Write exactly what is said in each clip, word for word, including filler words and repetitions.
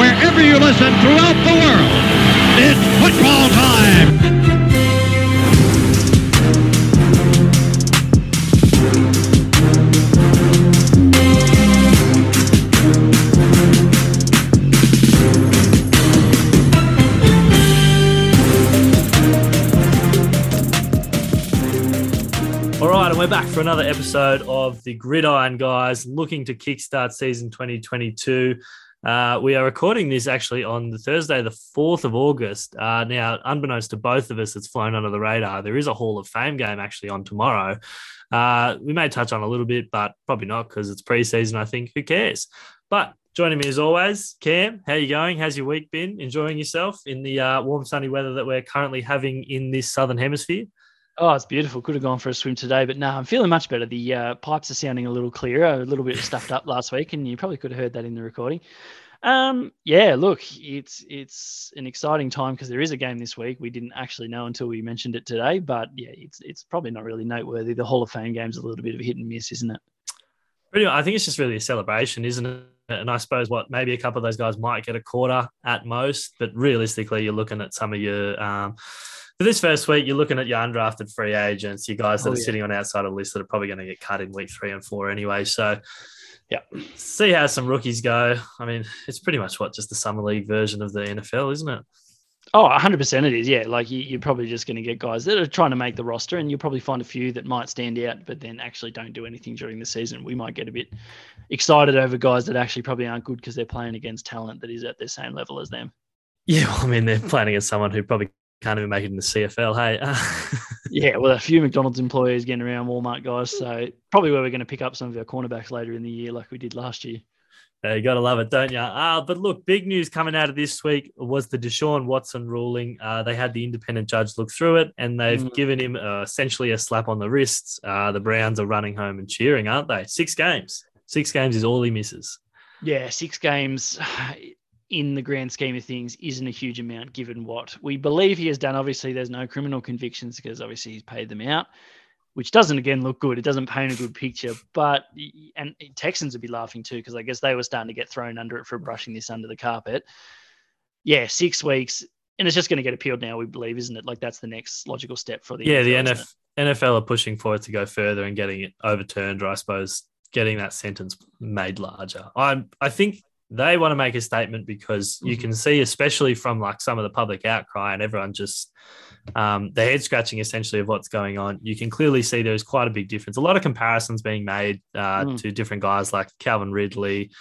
wherever you listen throughout the world. It's football time! All right, and we're back for another episode of the Gridiron Guys, looking to kickstart season twenty twenty-two. Uh, we are recording this actually on the Thursday, the fourth of August. Uh, now, unbeknownst to both of us, it's flown under the radar. There is a Hall of Fame game actually on tomorrow. Uh, we may touch on a little bit, but probably not because it's preseason, I think. Who cares? But joining me as always, Cam, how you going? How's your week been? Enjoying yourself in the uh, warm, sunny weather that we're currently having in this southern hemisphere? Oh, it's beautiful. Could have gone for a swim today, but no, I'm feeling much better. The uh, pipes are sounding a little clearer, a little bit stuffed up last week, and you probably could have heard that in the recording. Um, yeah, look, it's it's an exciting time because there is a game this week. We didn't actually know until we mentioned it today, but yeah, it's it's probably not really noteworthy. The Hall of Fame game's a little bit of a hit and miss, isn't it? Pretty much, I think it's just really a celebration, isn't it? And I suppose what maybe a couple of those guys might get a quarter at most, but realistically, you're looking at some of your um, for this first week, you're looking at your undrafted free agents, you guys that oh, are yeah. sitting on outside of lists that are probably going to get cut in week three and four anyway. So, yeah, see how some rookies go. I mean, it's pretty much what just the summer league version of the N F L, isn't it? Oh, one hundred percent it is, yeah. Like you, you're probably just going to get guys that are trying to make the roster, and you'll probably find a few that might stand out, but then actually don't do anything during the season. We might get a bit excited over guys that actually probably aren't good because they're playing against talent that is at the same level as them. Yeah, well, I mean, they're playing against someone who probably can't even make it in the C F L, hey? Yeah, well, a few McDonald's employees getting around, Walmart guys, so probably where we're going to pick up some of our cornerbacks later in the year like we did last year. Uh, you got to love it, don't you? Uh, but look, big news coming out of this week was the Deshaun Watson ruling. Uh, they had the independent judge look through it, and they've mm. given him uh, essentially a slap on the wrists. Uh, the Browns are running home and cheering, aren't they? Six games. Six games is all he misses. Yeah, six games in the grand scheme of things isn't a huge amount given what we believe he has done. Obviously, there's no criminal convictions because obviously he's paid them out, which doesn't, again, look good. It doesn't paint a good picture. But, and Texans would be laughing too, because I guess they were starting to get thrown under it for brushing this under the carpet. Yeah, six weeks. And it's just going to get appealed now, we believe, isn't it? Like that's the next logical step for the Yeah, N F L, the N F L are pushing for it to go further and getting it overturned, or I suppose getting that sentence made larger. I I think they want to make a statement because you can see, especially from like some of the public outcry and everyone just um, the head scratching essentially of what's going on. You can clearly see there's quite a big difference. A lot of comparisons being made uh, mm. to different guys like Calvin Ridley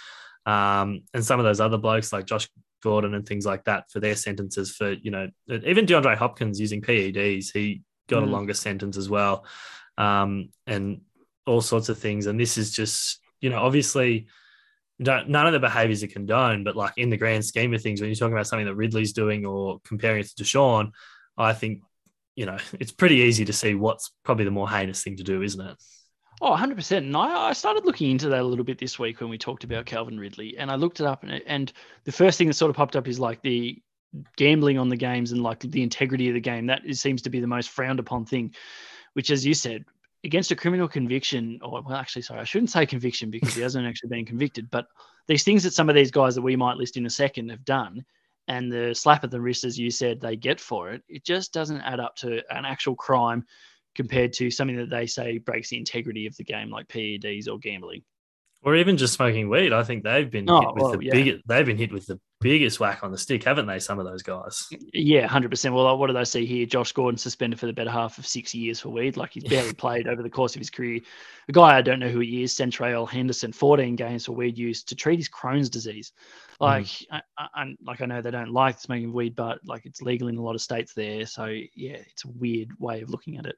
um, and some of those other blokes like Josh Gordon and things like that for their sentences for, you know, even DeAndre Hopkins using P E Ds, he got mm. a longer sentence as well um, and all sorts of things. And this is just, you know, obviously – Don't, none of the behaviors are condoned, but like in the grand scheme of things, when you're talking about something that Ridley's doing or comparing it to Deshaun, I think, you know, it's pretty easy to see what's probably the more heinous thing to do, isn't it? Oh, one hundred percent. And I, I started looking into that a little bit this week when we talked about Calvin Ridley, and I looked it up, and, it, and the first thing that sort of popped up is like the gambling on the games and like the integrity of the game. That is, seems to be the most frowned upon thing, which, as you said, against a criminal conviction, or well, actually, sorry, I shouldn't say conviction because he hasn't actually been convicted, but these things that some of these guys that we might list in a second have done, and the slap at the wrist, as you said, they get for it, it just doesn't add up to an actual crime compared to something that they say breaks the integrity of the game, like P E Ds or gambling. Or even just smoking weed. I think they've been oh, hit with well, the yeah. biggest. They've been hit with the biggest whack on the stick, haven't they? Some of those guys. Yeah, one hundred percent. Well, what did I see here? Josh Gordon suspended for the better half of six years for weed. Like he's barely played over the course of his career. A guy I don't know who he is, Centrail Henderson, fourteen games for weed use to treat his Crohn's disease. Like, mm. I, I, like I know they don't like smoking weed, but like it's legal in a lot of states there. So yeah, it's a weird way of looking at it.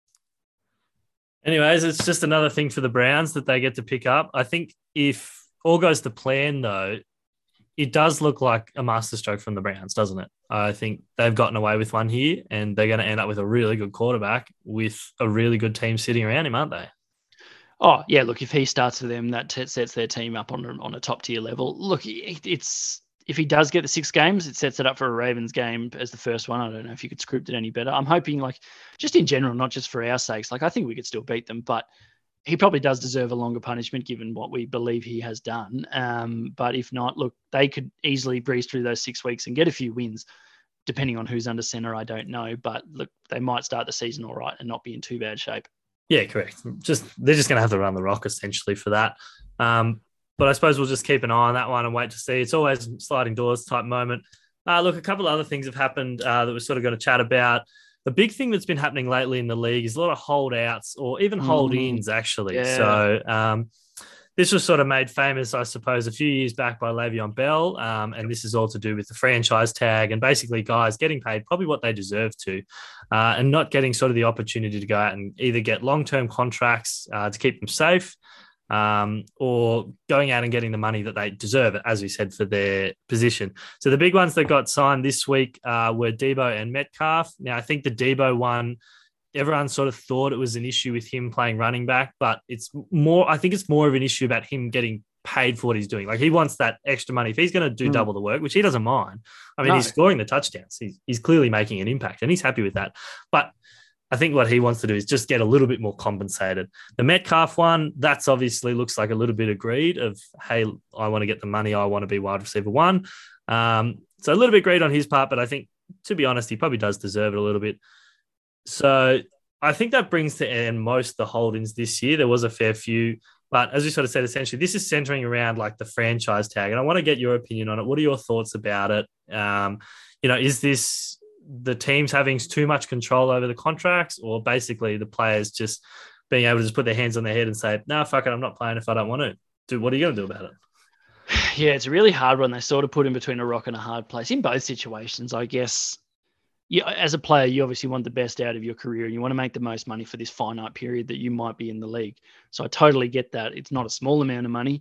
Anyways, it's just another thing for the Browns that they get to pick up. I think if all goes to plan, though, it does look like a masterstroke from the Browns, doesn't it? I think they've gotten away with one here, and they're going to end up with a really good quarterback with a really good team sitting around him, aren't they? Oh, yeah, look, if he starts for them, that t- sets their team up on a, on a top-tier level. Look, it, it's if he does get the six games, it sets it up for a Ravens game as the first one. I don't know if you could script it any better. I'm hoping, like, just in general, not just for our sakes. Like, I think we could still beat them, but he probably does deserve a longer punishment given what we believe he has done. Um, but if not, look, they could easily breeze through those six weeks and get a few wins, depending on who's under center. I don't know, but look, they might start the season all right and not be in too bad shape. Yeah, correct. Just they're just going to have to run the rock essentially for that. Um, but I suppose we'll just keep an eye on that one and wait to see. It's always sliding doors type moment. Uh, look, a couple of other things have happened uh, that we're sort of going to chat about. The big thing that's been happening lately in the league is a lot of holdouts or even hold-ins, actually. Yeah. So um, this was sort of made famous, I suppose, a few years back by Le'Veon Bell, um, and this is all to do with the franchise tag and basically guys getting paid probably what they deserve to uh, and not getting sort of the opportunity to go out and either get long-term contracts uh, to keep them safe um, or going out and getting the money that they deserve, as we said, for their position. So the big ones that got signed this week uh, were Debo and Metcalf. Now, I think the Debo one, everyone sort of thought it was an issue with him playing running back, but it's more, I think it's more of an issue about him getting paid for what he's doing. Like he wants that extra money. If he's going to do mm. double the work, which he doesn't mind. I mean, no. he's scoring the touchdowns. He's, he's clearly making an impact and he's happy with that. But I think what he wants to do is just get a little bit more compensated. The Metcalf one, that's obviously looks like a little bit of greed of, hey, I want to get the money. I want to be wide receiver one. Um, so a little bit greed on his part, but I think, to be honest, he probably does deserve it a little bit. So I think that brings to end most of the hold-ins this year. There was a fair few, but as we sort of said, essentially, this is centering around like the franchise tag. And I want to get your opinion on it. What are your thoughts about it? Um, you know, is this the teams having too much control over the contracts or basically the players just being able to just put their hands on their head and say, no, fuck it, I'm not playing if I don't want to. Dude, what are you going to do about it? Yeah, it's a really hard one. They sort of put in between a rock and a hard place in both situations, I guess. Yeah, as a player, you obviously want the best out of your career and you want to make the most money for this finite period that you might be in the league. So I totally get that. It's not a small amount of money.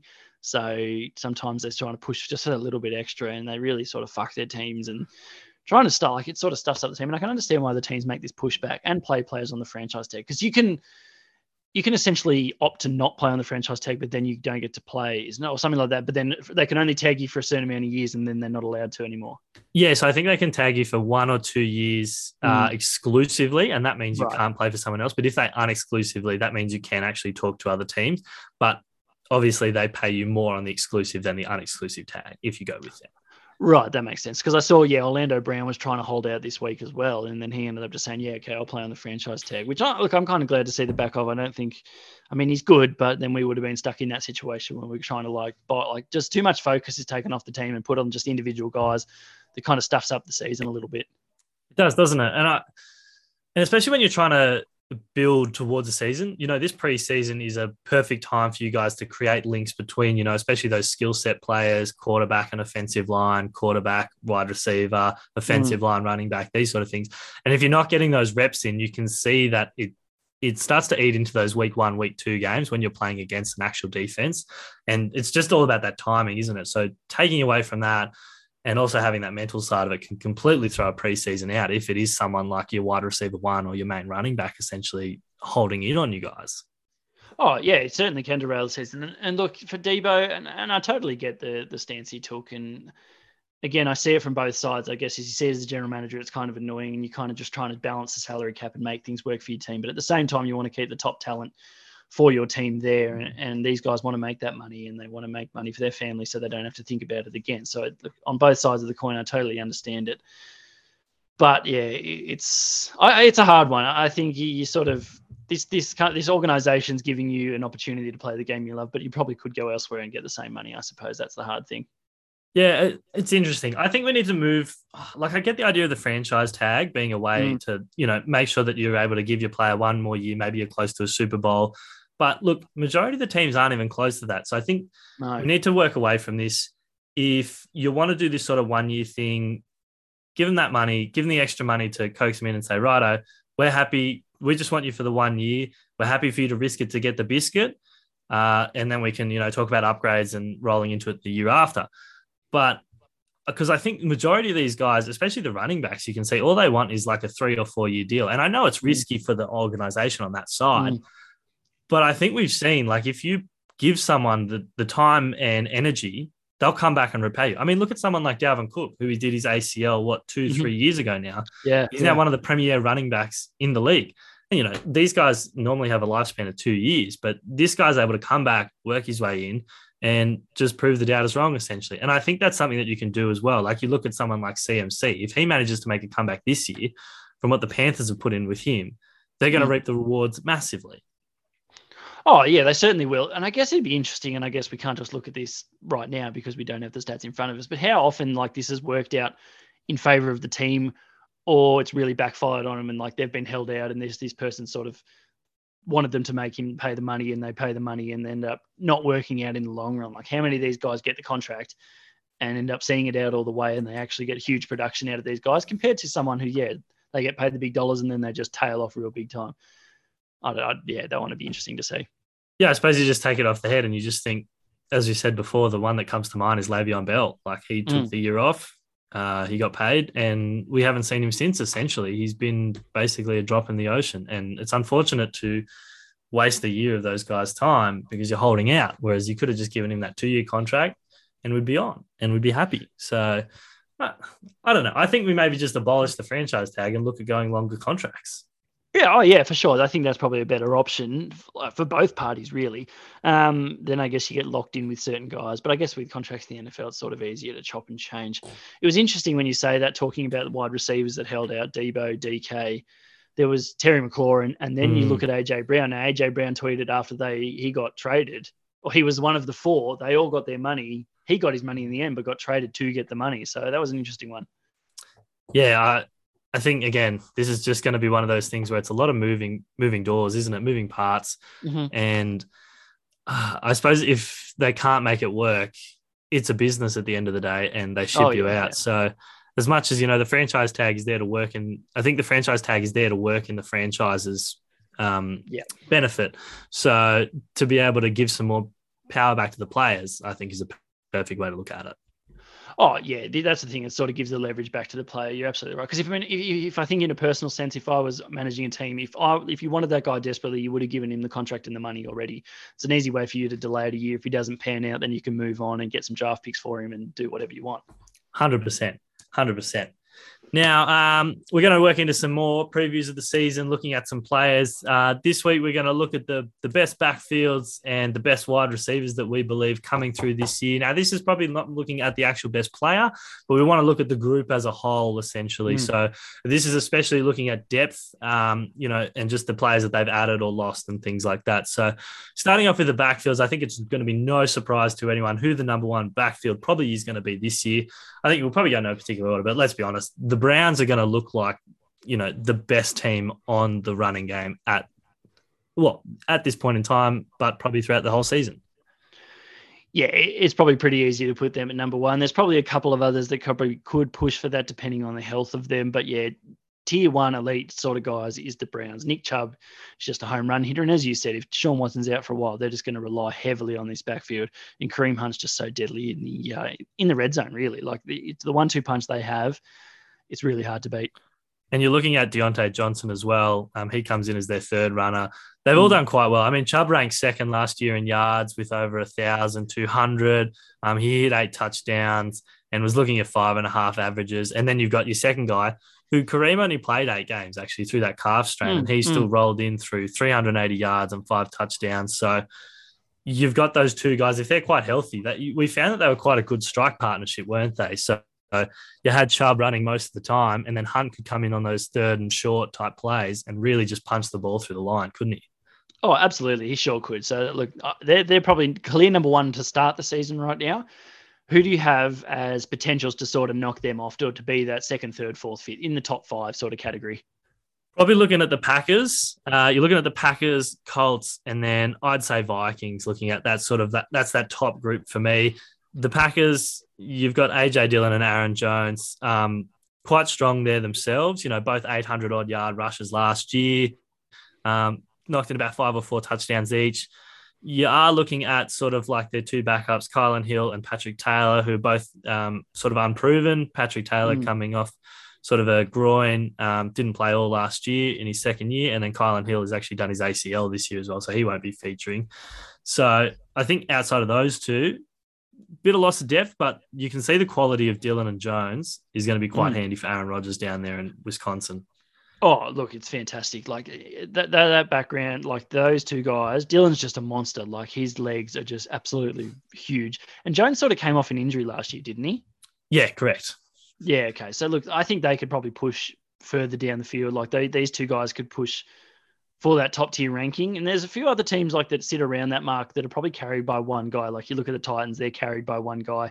So sometimes they're trying to push just a little bit extra and they really sort of fuck their teams and trying to start, like it sort of stuffs up the team. And I can understand why the teams make this pushback and play players on the franchise tag because you can you can essentially opt to not play on the franchise tag, but then you don't get to play, isn't it? Or something like that. But then they can only tag you for a certain amount of years and then they're not allowed to anymore. Yeah, so I think they can tag you for one or two years uh, mm. exclusively, and that means you right. can't play for someone else. But if they unexclusively, that means you can actually talk to other teams. But obviously they pay you more on the exclusive than the unexclusive tag if you go with them. Right, that makes sense. Because I saw, yeah, Orlando Brown was trying to hold out this week as well. And then he ended up just saying, yeah, okay, I'll play on the franchise tag, which, I, look, I'm kind of glad to see the back of. I don't think, I mean, he's good, but then we would have been stuck in that situation when we were trying to, like, buy, like just too much focus is taken off the team and put on just individual guys that kind of stuffs up the season a little bit. It does, doesn't it? And I, and especially when you're trying to build towards the season, you know, this preseason is a perfect time for you guys to create links between, you know, especially those skill set players, quarterback and offensive line, quarterback, wide receiver, offensive mm. line, running back, these sort of things. And if you're not getting those reps in, you can see that it it starts to eat into those week one, week two games when you're playing against an actual defense. And it's just all about that timing, isn't it? So taking away from that, and also having that mental side of it can completely throw a preseason out if it is someone like your wide receiver one or your main running back essentially holding in on you guys. Oh, yeah, it certainly can derail the season. And, and look, for Debo, and, and I totally get the the stance he took. And again, I see it from both sides. I guess as you see as a general manager, it's kind of annoying and you're kind of just trying to balance the salary cap and make things work for your team. But at the same time, you want to keep the top talent for your team there. And, and these guys want to make that money and they want to make money for their family so they don't have to think about it again. So it, on both sides of the coin, I totally understand it. But yeah, it's I, it's a hard one. I think you, you sort of, this this this organization's giving you an opportunity to play the game you love, but you probably could go elsewhere and get the same money. I suppose that's the hard thing. Yeah, it's interesting. I think we need to move, like I get the idea of the franchise tag being a way mm. to, you know, make sure that you're able to give your player one more year, maybe you're close to a Super Bowl. But look, majority of the teams aren't even close to that. So I think no. we need to work away from this. If you want to do this sort of one year thing, give them that money, give them the extra money to coax them in and say, righto, we're happy. We just want you for the one year. We're happy for you to risk it to get the biscuit. Uh, and then we can, you know, talk about upgrades and rolling into it the year after. But because I think the majority of these guys, especially the running backs, you can see all they want is like a three or four year deal. And I know it's risky for the organization on that side, mm. but I think we've seen, like, if you give someone the, the time and energy, they'll come back and repay you. I mean, look at someone like Dalvin Cook, who he did his A C L, what, two, mm-hmm. three years ago now. Yeah. He's yeah. now one of the premier running backs in the league. you know, these guys normally have a lifespan of two years, but this guy's able to come back, work his way in, and just prove the doubters wrong, essentially. And I think that's something that you can do as well. Like you look at someone like C M C, if he manages to make a comeback this year from what the Panthers have put in with him, they're going to mm. reap the rewards massively. Oh, yeah, they certainly will. And I guess it'd be interesting, and I guess we can't just look at this right now because we don't have the stats in front of us, but how often like this has worked out in favor of the team, or it's really backfired on them and like they've been held out and this this person sort of wanted them to make him pay the money and they pay the money and end up not working out in the long run. Like how many of these guys get the contract and end up seeing it out all the way and they actually get huge production out of these guys compared to someone who, yeah, they get paid the big dollars and then they just tail off real big time. I, I, yeah, that one would be interesting to see. Yeah, I suppose you just take it off the head and you just think, as you said before, the one that comes to mind is Le'Veon Bell. Like he took mm. the year off. Uh, he got paid and we haven't seen him since, essentially. He's been basically a drop in the ocean. And it's unfortunate to waste a year of those guys' time because you're holding out, whereas you could have just given him that two-year contract and we'd be on and we'd be happy. So, uh, I don't know. I think we maybe just abolish the franchise tag and look at going longer contracts. Yeah, oh yeah, for sure. I think that's probably a better option for both parties, really. Um, then I guess you get locked in with certain guys. But I guess with contracts in the N F L, it's sort of easier to chop and change. It was interesting when you say that, talking about the wide receivers that held out, Debo, D K. There was Terry McLaurin, and then mm. you look at A J Brown. Now, A J Brown tweeted after they he got traded, or he was one of the four. They all got their money. He got his money in the end, but got traded to get the money. So that was an interesting one. Yeah, I, I think, again, this is just going to be one of those things where it's a lot of moving moving doors, isn't it? Moving parts. Mm-hmm. And uh, I suppose if they can't make it work, it's a business at the end of the day and they ship oh, you yeah, out. Yeah. So as much as, you know, the franchise tag is there to work, and I think the franchise tag is there to work in the franchise's um, yeah. benefit. So to be able to give some more power back to the players, I think is a perfect way to look at it. Oh, yeah, that's the thing. It sort of gives the leverage back to the player. You're absolutely right. Because if, I mean, if, if I think in a personal sense, if I was managing a team, if I if you wanted that guy desperately, you would have given him the contract and the money already. It's an easy way for you to delay it a year. If he doesn't pan out, then you can move on and get some draft picks for him and do whatever you want. one hundred percent. one hundred percent. Now, um, we're going to work into some more previews of the season, looking at some players. Uh, this week, we're going to look at the, the best backfields and the best wide receivers that we believe coming through this year. Now, this is probably not looking at the actual best player, but we want to look at the group as a whole, essentially. Mm. So this is especially looking at depth, um, you know, and just the players that they've added or lost and things like that. So starting off with the backfields, I think it's going to be no surprise to anyone who the number one backfield probably is going to be this year. I think we'll probably go no particular order, but let's be honest, the Browns are going to look like, you know, the best team on the running game at, well, at this point in time, but probably throughout the whole season. Yeah, it's probably pretty easy to put them at number one. There's probably a couple of others that probably could push for that depending on the health of them. But yeah, tier one elite sort of guys is the Browns. Nick Chubb is just a home run hitter. And as you said, if Sean Watson's out for a while, they're just going to rely heavily on this backfield. And Kareem Hunt's just so deadly in the uh, in the red zone, really. Like the, it's the one two punch they have. It's really hard to beat. And you're looking at Deontay Johnson as well. Um, he comes in as their third runner. They've all done quite well. I mean, Chubb ranked second last year in yards with over one thousand two hundred. Um, he hit eight touchdowns and was looking at five and a half averages. And then you've got your second guy, who Kareem only played eight games, actually, through that calf strain. Mm, and he mm. still rolled in through three hundred eighty yards and five touchdowns. So you've got those two guys. If they're quite healthy, that we found that they were quite a good strike partnership, weren't they? So So you had Chubb running most of the time, and then Hunt could come in on those third and short type plays and really just punch the ball through the line, couldn't he? Oh, absolutely. He sure could. So, look, they're, they're probably clear number one to start the season right now. Who do you have as potentials to sort of knock them off to, to be that second, third, fourth, fifth in the top five sort of category? Probably looking at the Packers. Uh, you're looking at the Packers, Colts, and then I'd say Vikings, looking at that sort of that. That's that top group for me. The Packers, you've got A J Dillon and Aaron Jones, um, quite strong there themselves. You know, both eight hundred odd yard rushes last year, um, knocked in about five or four touchdowns each. You are looking at sort of like their two backups, Kylan Hill and Patrick Taylor, who are both um, sort of unproven. Patrick Taylor mm. coming off sort of a groin, um, didn't play all last year in his second year. And then Kylan Hill has actually done his A C L this year as well, so he won't be featuring. So I think outside of those two, bit of loss of depth, but you can see the quality of Dillon and Jones is going to be quite mm. handy for Aaron Rodgers down there in Wisconsin. Oh, look, it's fantastic. Like that, that, that background, like those two guys, Dylan's just a monster. Like his legs are just absolutely huge. And Jones sort of came off an injury last year, didn't he? Yeah, correct. Yeah. Okay. So look, I think they could probably push further down the field. Like they, these two guys could push for that top tier ranking. And there's a few other teams like that sit around that mark that are probably carried by one guy. Like you look at the Titans, they're carried by one guy.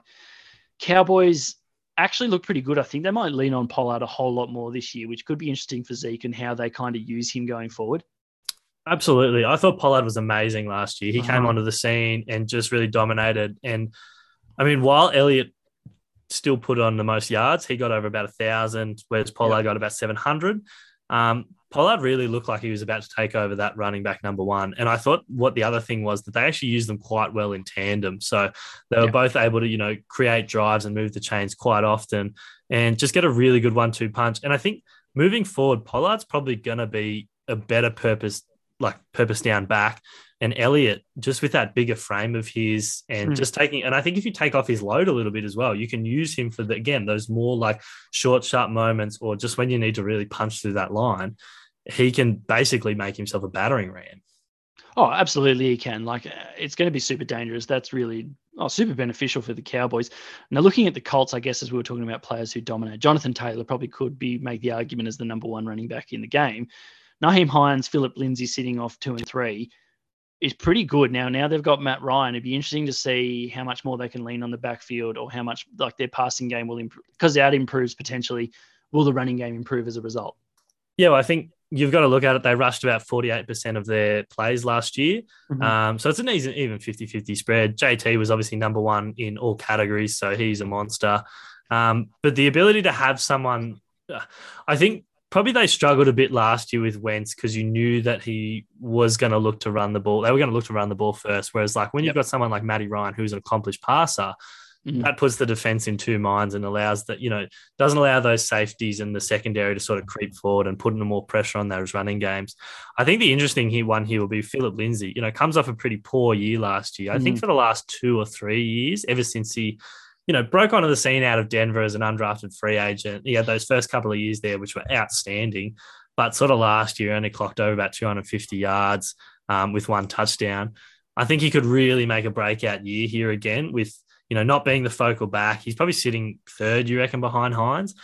Cowboys actually look pretty good. I think they might lean on Pollard a whole lot more this year, which could be interesting for Zeke and how they kind of use him going forward. Absolutely. I thought Pollard was amazing last year. He uh-huh. came onto the scene and just really dominated. And I mean, while Elliott still put on the most yards, he got over about a thousand, whereas Pollard yeah. got about seven hundred. Um, Pollard really looked like he was about to take over that running back number one. And I thought what the other thing was that they actually used them quite well in tandem. So they were yeah. both able to, you know, create drives and move the chains quite often and just get a really good one two punch. And I think moving forward, Pollard's probably going to be a better purpose, like purpose down back. And Elliott, just with that bigger frame of his and mm. just taking, and I think if you take off his load a little bit as well, you can use him for the, again, those more like short, sharp moments, or just when you need to really punch through that line, he can basically make himself a battering ram. Oh, absolutely he can. Like it's going to be super dangerous. That's really oh, super beneficial for the Cowboys. Now looking at the Colts, I guess, as we were talking about players who dominate, Jonathan Taylor probably could be make the argument as the number one running back in the game. Naheem Hines, Philip Lindsay sitting off two and three is pretty good. Now, now they've got Matt Ryan. It'd be interesting to see how much more they can lean on the backfield or how much like their passing game will improve because that improves potentially. Will the running game improve as a result? Yeah, well, I think you've got to look at it. They rushed about forty-eight percent of their plays last year. Mm-hmm. Um, so it's an easy, even fifty-fifty spread. J T was obviously number one in all categories, so he's a monster. Um, but the ability to have someone, I think, probably they struggled a bit last year with Wentz because you knew that he was going to look to run the ball. They were going to look to run the ball first. Whereas like when yep. you've got someone like Matty Ryan, who's an accomplished passer, mm-hmm. that puts the defense in two minds and allows that, you know, doesn't allow those safeties and the secondary to sort of creep forward and putting more pressure on those running games. I think the interesting here one here will be Philip Lindsay, you know, comes off a pretty poor year last year. I mm-hmm. think for the last two or three years, ever since he, you know, broke onto the scene out of Denver as an undrafted free agent. He had those first couple of years there, which were outstanding, but sort of last year only clocked over about two hundred fifty yards um, with one touchdown. I think he could really make a breakout year here again with, you know, not being the focal back. He's probably sitting third, you reckon, behind Hines.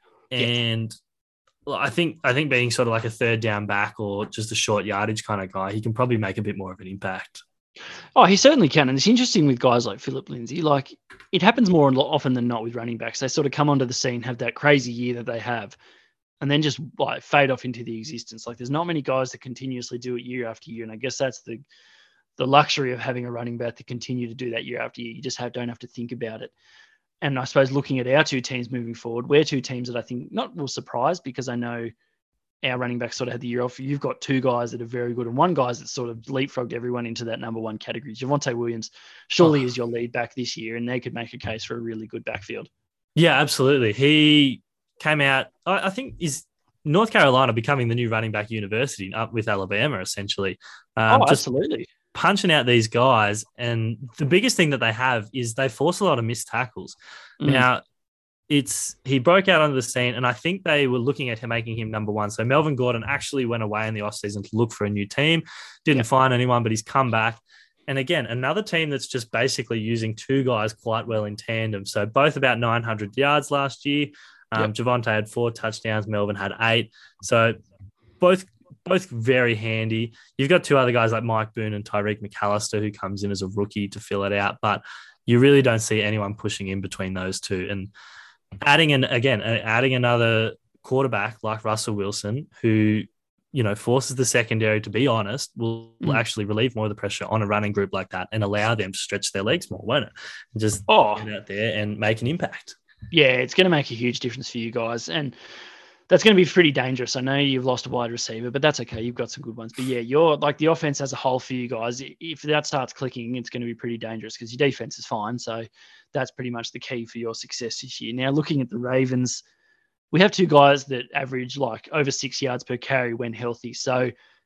And yeah. I think, I think being sort of like a third down back or just a short yardage kind of guy, he can probably make a bit more of an impact. Oh, he certainly can. And it's interesting with guys like Philip Lindsay. Like, it happens more often than not with running backs. They sort of come onto the scene, have that crazy year that they have, and then just like fade off into the existence. Like, there's not many guys that continuously do it year after year. And I guess that's the the luxury of having a running back to continue to do that year after year. You just have, don't have to think about it. And I suppose looking at our two teams moving forward, we're two teams that I think not will surprise because I know our running back sort of had the year off. You've got two guys that are very good and one guy's that sort of leapfrogged everyone into that number one category. Javonte Williams surely oh. is your lead back this year, and they could make a case for a really good backfield. Yeah, absolutely. He came out, I, I think, is North Carolina becoming the new running back university up with Alabama, essentially. Um, oh, absolutely. Punching out these guys. And the biggest thing that they have is they force a lot of missed tackles. Mm. Now, It's he broke out onto the scene, and I think they were looking at him making him number one. So Melvin Gordon actually went away in the offseason to look for a new team, didn't yep. find anyone, but he's come back. And again, another team that's just basically using two guys quite well in tandem. So both about nine hundred yards last year. Um, yep. Javonte had four touchdowns. Melvin had eight. So both both very handy. You've got two other guys like Mike Boone and Tyreek McAllister who comes in as a rookie to fill it out, but you really don't see anyone pushing in between those two. And Adding an again, adding another quarterback like Russell Wilson, who you know forces the secondary to be honest, will mm. actually relieve more of the pressure on a running group like that and allow them to stretch their legs more, won't it? And just oh. get out there and make an impact. Yeah, it's going to make a huge difference for you guys, and that's going to be pretty dangerous. I know you've lost a wide receiver, but that's okay. You've got some good ones. But yeah, you're like the offense as a whole for you guys. If that starts clicking, it's going to be pretty dangerous because your defense is fine. So that's pretty much the key for your success this year. Now, looking at the Ravens, we have two guys that average like over six yards per carry when healthy. So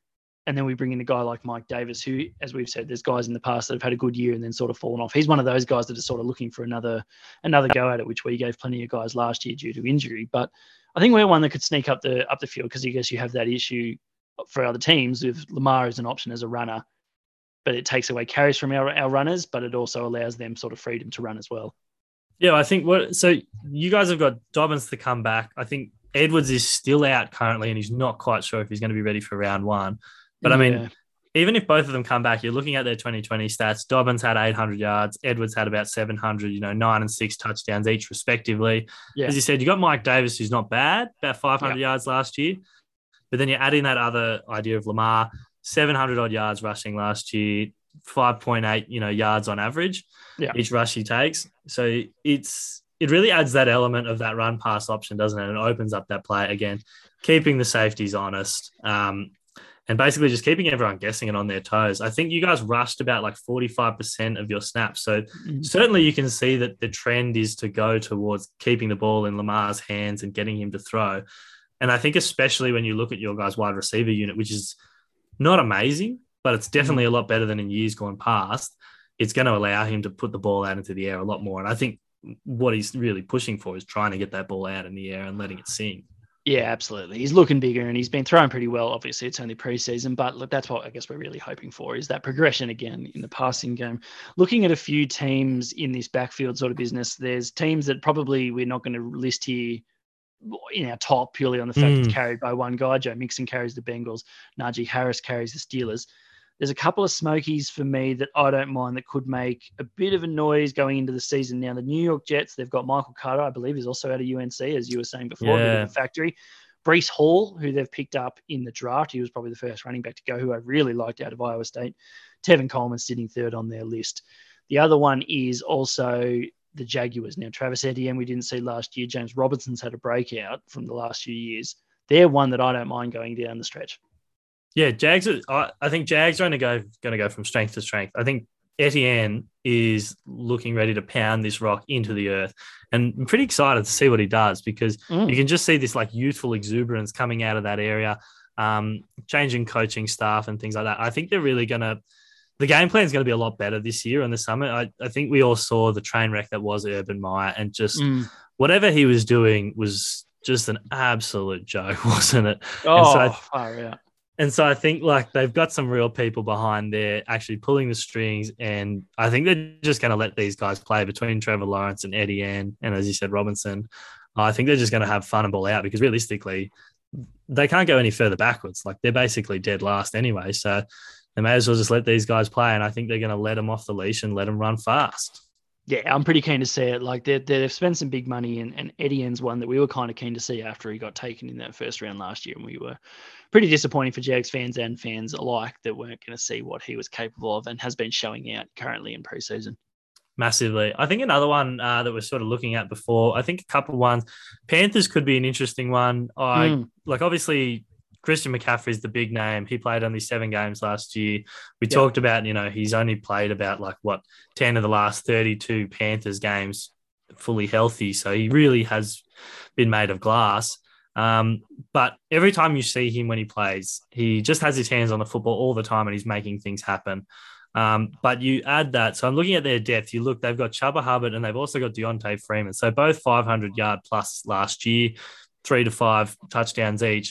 And then we bring in a guy like Mike Davis, who, as we've said, there's guys in the past that have had a good year and then sort of fallen off. He's one of those guys that are sort of looking for another another go at it, which we gave plenty of guys last year due to injury. But I think we're one that could sneak up the up the field because I guess you have that issue for other teams with Lamar as an option as a runner, but it takes away carries from our, our runners, but it also allows them sort of freedom to run as well. Yeah, I think what so you guys have got Dobbins to come back. I think Edwards is still out currently and he's not quite sure if he's going to be ready for round one. But I mean, yeah. even if both of them come back, you're looking at their twenty twenty stats. Dobbins had eight hundred yards. Edwards had about seven hundred, you know, nine and six touchdowns each respectively. Yeah. As you said, you got Mike Davis, who's not bad, about five hundred yeah. yards last year. But then you add in that other idea of Lamar, seven hundred odd yards rushing last year, five point eight, you know, yards on average yeah. each rush he takes. So it's it really adds that element of that run pass option, doesn't it? And it opens up that play again, keeping the safeties honest. Um, And basically just keeping everyone guessing and on their toes. I think you guys rushed about like forty-five percent of your snaps. So mm-hmm. certainly you can see that the trend is to go towards keeping the ball in Lamar's hands and getting him to throw. And I think especially when you look at your guys' wide receiver unit, which is not amazing, but it's definitely mm-hmm. a lot better than in years gone past, it's going to allow him to put the ball out into the air a lot more. And I think what he's really pushing for is trying to get that ball out in the air and letting it sing. Yeah, absolutely. He's looking bigger and he's been throwing pretty well. Obviously, it's only preseason, but look, that's what I guess we're really hoping for is that progression again in the passing game. Looking at a few teams in this backfield sort of business, there's teams that probably we're not going to list here in our top purely on the fact mm. it's carried by one guy. Joe Mixon carries the Bengals. Najee Harris carries the Steelers. There's a couple of smokies for me that I don't mind that could make a bit of a noise going into the season. Now, the New York Jets, they've got Michael Carter, I believe, is also out of U N C, as you were saying before, yeah. the factory. Breece Hall, who they've picked up in the draft. He was probably the first running back to go, who I really liked out of Iowa State. Tevin Coleman sitting third on their list. The other one is also the Jaguars. Now, Travis Etienne, we didn't see last year. James Robinson's had a breakout from the last few years. They're one that I don't mind going down the stretch. Yeah, Jags. I, I think Jags are going to go going to go from strength to strength. I think Etienne is looking ready to pound this rock into the earth, and I'm pretty excited to see what he does because mm. you can just see this like youthful exuberance coming out of that area, um, changing coaching staff and things like that. I think they're really going to. The game plan is going to be a lot better this year in the summer. I, I think we all saw the train wreck that was Urban Meyer, and just mm. whatever he was doing was just an absolute joke, wasn't it? Oh, and so, oh yeah. And so I think like they've got some real people behind there actually pulling the strings, and I think they're just going to let these guys play between Trevor Lawrence and Etienne, and as you said, Robinson. I think they're just going to have fun and ball out because realistically, they can't go any further backwards. Like they're basically dead last anyway, so they may as well just let these guys play, and I think they're going to let them off the leash and let them run fast. Yeah, I'm pretty keen to see it. Like they're, they've spent some big money, and, and Etienne's one that we were kind of keen to see after he got taken in that first round last year, and we were pretty disappointing for Jags fans and fans alike that weren't going to see what he was capable of and has been showing out currently in preseason. Massively. I think another one uh, that we're sort of looking at before, I think a couple of ones, Panthers could be an interesting one. I mm. Like obviously Christian McCaffrey is the big name. He played only seven games last year. We yep. talked about, you know, he's only played about like what, ten of the last thirty-two Panthers games fully healthy. So he really has been made of glass. Um, but every time you see him when he plays, he just has his hands on the football all the time and he's making things happen. Um, but you add that. So I'm looking at their depth. You look, they've got Chuba Hubbard and they've also got Deontay Freeman. So both five hundred yard plus last year, three to five touchdowns each.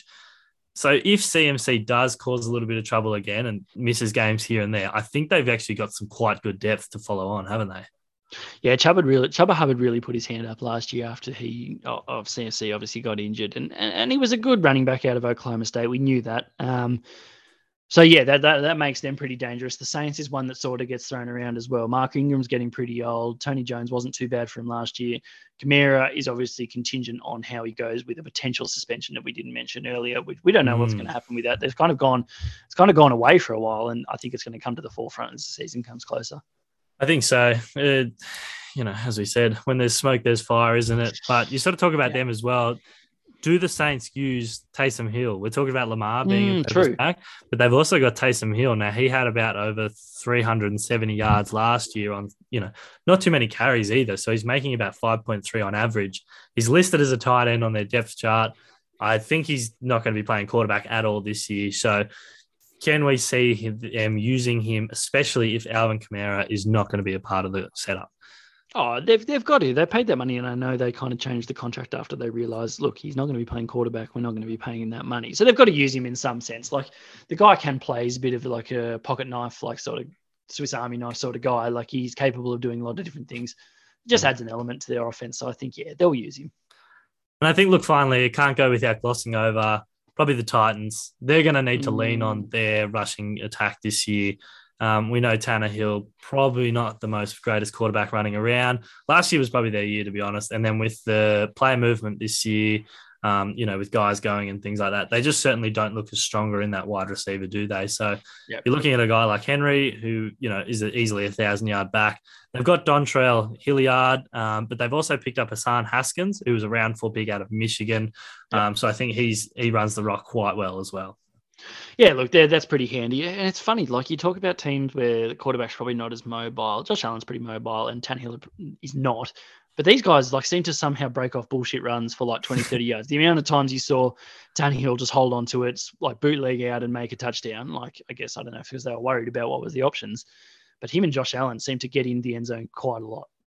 So if C M C does cause a little bit of trouble again and misses games here and there, I think they've actually got some quite good depth to follow on, haven't they? Yeah, Chuba really, Chuba Hubbard really put his hand up last year after he of C M C obviously got injured, and, and and he was a good running back out of Oklahoma State. We knew that. Um, so yeah, that, that that makes them pretty dangerous. The Saints is one that sort of gets thrown around as well. Mark Ingram's getting pretty old. Tony Jones wasn't too bad for him last year. Kamara is obviously contingent on how he goes with a potential suspension that we didn't mention earlier. We, we don't know mm. what's going to happen with that. They've kind of gone, it's kind of gone away for a while, and I think it's going to come to the forefront as the season comes closer. I think so. Uh, you know, as we said, when there's smoke, there's fire, isn't it? But you sort of talk about yeah. them as well. Do the Saints use Taysom Hill? We're talking about Lamar being mm, true. back, but they've also got Taysom Hill. Now, he had about over three hundred seventy yards last year on, you know, not too many carries either. So he's making about five point three on average. He's listed as a tight end on their depth chart. I think he's not going to be playing quarterback at all this year. So can we see him, them using him, especially if Alvin Kamara is not going to be a part of the setup? Oh, they've they've got to. They paid that money, and I know they kind of changed the contract after they realised, look, he's not going to be playing quarterback. We're not going to be paying him that money. So they've got to use him in some sense. Like the guy can play. He's a bit of like a pocket knife, like sort of Swiss Army knife sort of guy. Like he's capable of doing a lot of different things. It just adds an element to their offense. So I think, yeah, they'll use him. And I think, look, finally, it can't go without glossing over probably the Titans. They're going to need to mm. lean on their rushing attack this year. Um, we know Tannehill, probably not the most greatest quarterback running around. Last year was probably their year, to be honest. And then with the player movement this year, um, you know, with guys going and things like that, they just certainly don't look as stronger in that wide receiver, do they? So yep. You're looking at a guy like Henry, who, you know, is easily a thousand-yard back. They've got Dontrell Hilliard, um, but they've also picked up Hassan Haskins, who was a round four pick out of Michigan. Yep. Um, so I think he's he runs the rock quite well as well. Yeah, look, that's pretty handy. And it's funny, like you talk about teams where the quarterback's probably not as mobile. Josh Allen's pretty mobile and Tannehill is not. But these guys like seem to somehow break off bullshit runs for like twenty, thirty yards. The amount of times you saw Tannehill just hold on to it, like bootleg out and make a touchdown, like I guess, I don't know, because they were worried about what was the options. But him and Josh Allen seem to get in the end zone quite a lot.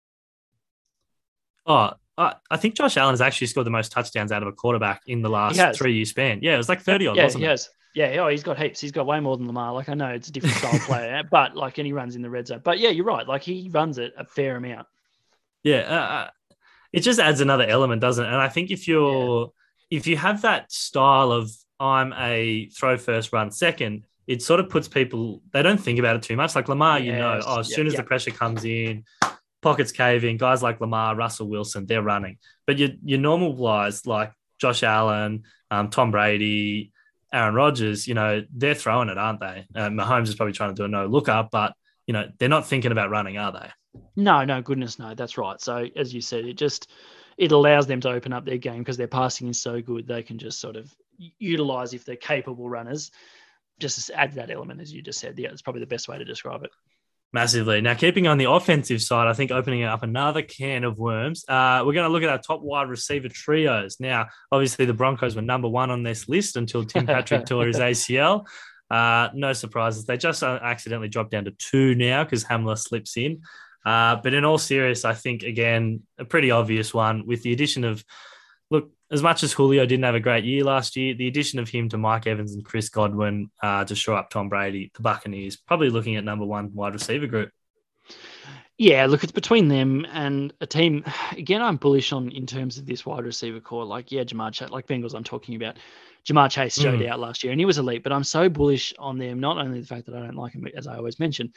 Oh, Uh, I think Josh Allen has actually scored the most touchdowns out of a quarterback in the last three-year span. Yeah, it was like thirty odd, yeah, wasn't he it? Has. Yeah, oh, he's got heaps. He's got way more than Lamar. Like, I know it's a different style player, but like, and he runs in the red zone. But yeah, you're right. Like, he runs it a fair amount. Yeah, uh, it just adds another element, doesn't it? And I think if you're, yeah. if you have that style of I'm a throw first, run second, it sort of puts people, they don't think about it too much. Like Lamar, yes. you know, oh, as yeah, soon as yeah. the pressure comes in, pockets cave in, guys like Lamar, Russell Wilson, they're running. But your your normal guys like Josh Allen, um, Tom Brady, Aaron Rodgers, you know, they're throwing it, aren't they? Uh, Mahomes is probably trying to do a no look up, but, you know, they're not thinking about running, are they? No, no, goodness, no, that's right. So as you said, it just, it allows them to open up their game because their passing is so good. They can just sort of utilize, if they're capable runners, just add that element, as you just said. Yeah, it's probably the best way to describe it. Massively. Now, keeping on the offensive side, I think opening up another can of worms, uh, we're going to look at our top wide receiver trios. Now, obviously, the Broncos were number one on this list until Tim Patrick tore his A C L. Uh, no surprises. They just accidentally dropped down to two now because Hamler slips in. Uh, but in all seriousness, I think, again, a pretty obvious one with the addition of, look, as much as Julio didn't have a great year last year, the addition of him to Mike Evans and Chris Godwin uh, to shore up Tom Brady, the Buccaneers, probably looking at number one wide receiver group. Yeah, look, it's between them and a team. Again, I'm bullish on in terms of this wide receiver core. Like, yeah, Jamar Chase, like Bengals I'm talking about. Jamar Chase showed mm. out last year and he was elite, but I'm so bullish on them, not only the fact that I don't like him, as I always mention,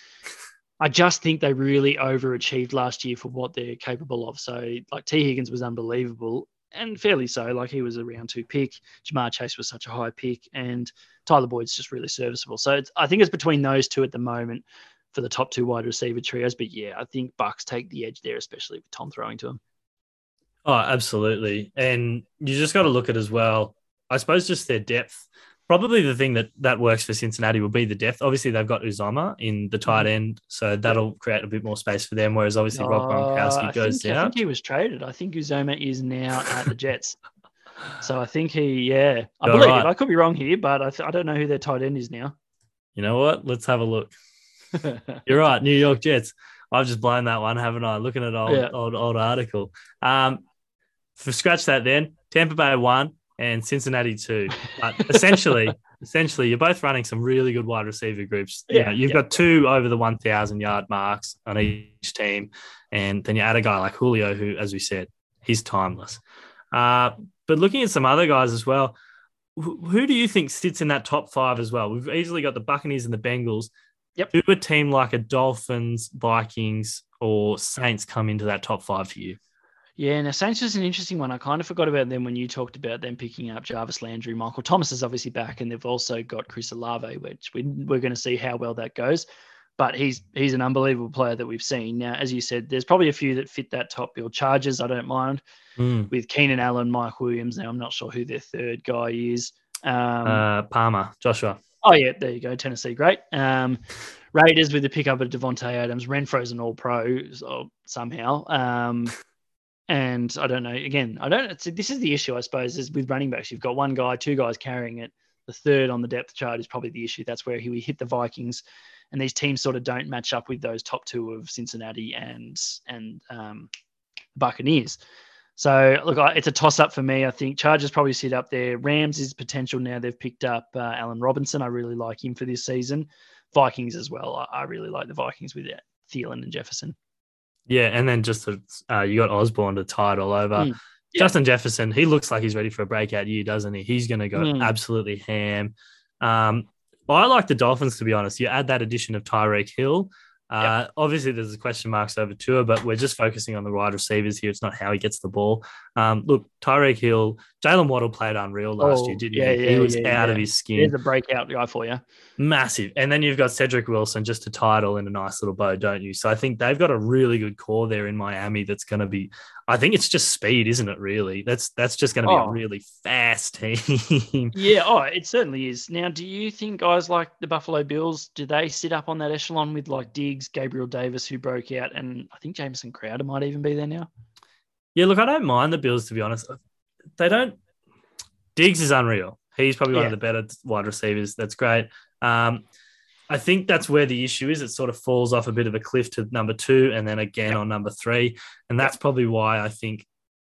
I just think they really overachieved last year for what they're capable of. So, like, T. Higgins was unbelievable. And fairly so, like he was a round two pick. Jamar Chase was such a high pick, and Tyler Boyd's just really serviceable. So it's, I think it's between those two at the moment for the top two wide receiver trios. But yeah, I think Bucks take the edge there, especially with Tom throwing to him. Oh, absolutely. And you just got to look at as well, I suppose, just their depth. Probably the thing that, that works for Cincinnati will be the depth. Obviously, they've got Uzomah in the tight end, so that'll create a bit more space for them, whereas obviously uh, Rob Gronkowski goes think, out. I think he was traded. I think Uzomah is now at the Jets. So I think he, yeah. I You're believe. Right. I could be wrong here, but I, th- I don't know who their tight end is now. You know what? Let's have a look. You're right, New York Jets. I've just blown that one, haven't I? Looking at old, yeah. old, old article. Um, for scratch that then, Tampa Bay one and Cincinnati two. But essentially... Essentially, you're both running some really good wide receiver groups. Yeah, you know, you've yeah. got two over the one thousand yard marks on each team. And then you add a guy like Julio, who, as we said, he's timeless. Uh, but looking at some other guys as well, who, who do you think sits in that top five as well? We've easily got the Buccaneers and the Bengals. Yep. Do a team like a Dolphins, Vikings, or Saints come into that top five for you? Yeah, now Saints is an interesting one. I kind of forgot about them when you talked about them picking up Jarvis Landry. Michael Thomas is obviously back, and they've also got Chris Olave, which we, we're going to see how well that goes. But he's he's an unbelievable player that we've seen. Now, as you said, there's probably a few that fit that top bill. Chargers, I don't mind, mm. with Keenan Allen, Mike Williams. Now, I'm not sure who their third guy is. Um, uh, Palmer, Joshua. Oh, yeah, there you go. Tennessee, great. Um, Raiders with the pickup of Devontae Adams. Renfro's an all-pro so somehow. Um And I don't know, again, I don't, it's, this is the issue, I suppose, is with running backs. You've got one guy, two guys carrying it. the third on the depth chart is probably the issue. That's where he hit the Vikings, and these teams sort of don't match up with those top two of Cincinnati and and um, Buccaneers. So, look, it's a toss-up for me. I think Chargers probably sit up there. Rams is potential now. They've picked up uh, Allen Robinson. I really like him for this season. Vikings as well. I, I really like the Vikings with Thielen and Jefferson. Yeah, and then just to, uh, you got Osborne to tie it all over. Mm, yeah. Justin Jefferson, he looks like he's ready for a breakout year, doesn't he? He's going to go mm. absolutely ham. Um, well, I like the Dolphins, to be honest. You add that addition of Tyreek Hill. Uh, yep. Obviously, there's a question marks over Tua, but we're just focusing on the wide receivers here. It's not how he gets the ball. Um, look, Tyreek Hill, Jalen Waddle played unreal last oh, year, didn't yeah, he? Yeah, he was yeah, out yeah. of his skin. He's a breakout guy for you. Massive. And then you've got Cedric Wilson just to title in a nice little bow, don't you? So I think they've got a really good core there in Miami that's going to be – I think it's just speed, isn't it, really? That's that's just going to be oh. a really fast team. Yeah, oh, it certainly is. Now, do you think guys like the Buffalo Bills, do they sit up on that echelon with like Diggs, Gabriel Davis, who broke out, and I think Jamison Crowder might even be there now? Yeah, look, I don't mind the Bills, to be honest. They don't – Diggs is unreal. He's probably one yeah. of the better wide receivers. That's great. Um, I think that's where the issue is. It sort of falls off a bit of a cliff to number two and then again yep. on number three. And that's probably why I think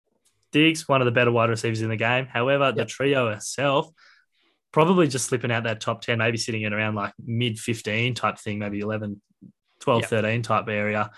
Diggs, one of the better wide receivers in the game. However, yep. the trio itself, probably just slipping out that top ten, maybe sitting in around like mid fifteen type thing, maybe eleven, twelve, yep. thirteen type area.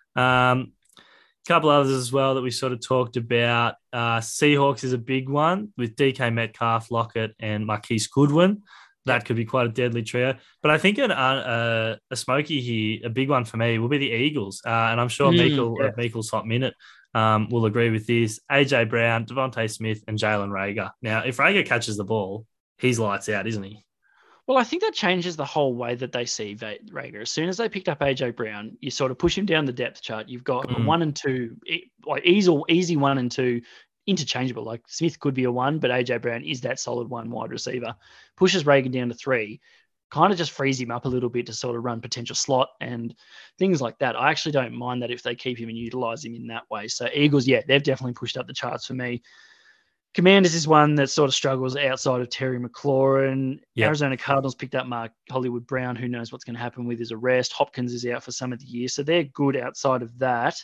Um, a couple others as well that we sort of talked about. Uh, Seahawks is a big one with D K Metcalf, Lockett, and Marquise Goodwin. That could be quite a deadly trio. But I think an, uh, a smoky here, a big one for me, will be the Eagles. Uh, and I'm sure mm, Meikle, yeah. uh, Meikle's Hot Minute um, will agree with this. A J Brown, Devontae Smith, and Jalen Reagor. Now, if Reagor catches the ball, he's lights out, isn't he? Well, I think that changes the whole way that they see Reagor. As soon as they picked up A J Brown, you sort of push him down the depth chart. You've got mm. one and two, like easy, easy one and two, interchangeable. Like Smith could be a one, but A J Brown is that solid one wide receiver. Pushes Reagor down to three, kind of just frees him up a little bit to sort of run potential slot and things like that. I actually don't mind that if they keep him and utilize him in that way. So Eagles, yeah, they've definitely pushed up the charts for me. Commanders is one that sort of struggles outside of Terry McLaurin. Yep. Arizona Cardinals picked up Mark Hollywood Brown. Who knows what's going to happen with his arrest. Hopkins is out for some of the year. So they're good outside of that.